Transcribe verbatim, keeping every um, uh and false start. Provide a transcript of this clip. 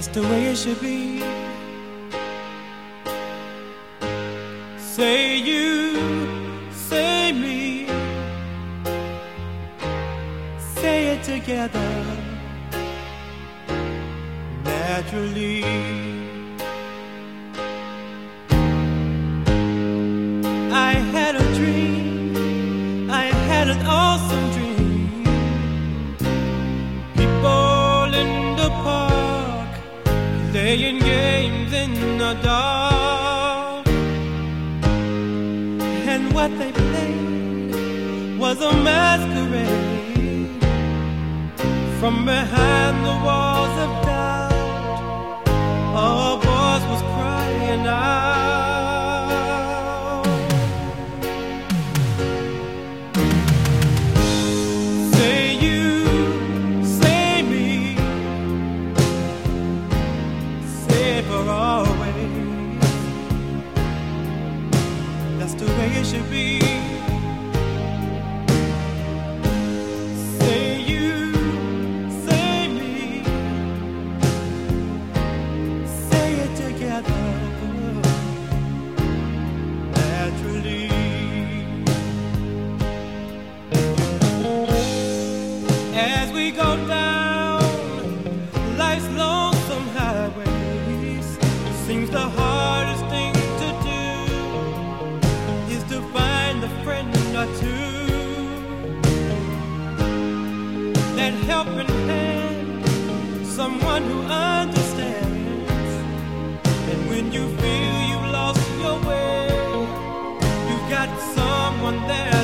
That's the way it should be. Say you, say me, say it together naturally. I had a dream, I had an awesome dream. People in the park playing games in the dark, and what they played was a masquerade. From behind the walls of doubt, a voice was crying out. Say you, say me, say it for always. That's the way it should be. As we go down life's lonesome highways, seems the hardest thing to do is to find a friend or two, that helping hand, someone who understands. And when you feel you've lost your way, you've got someone there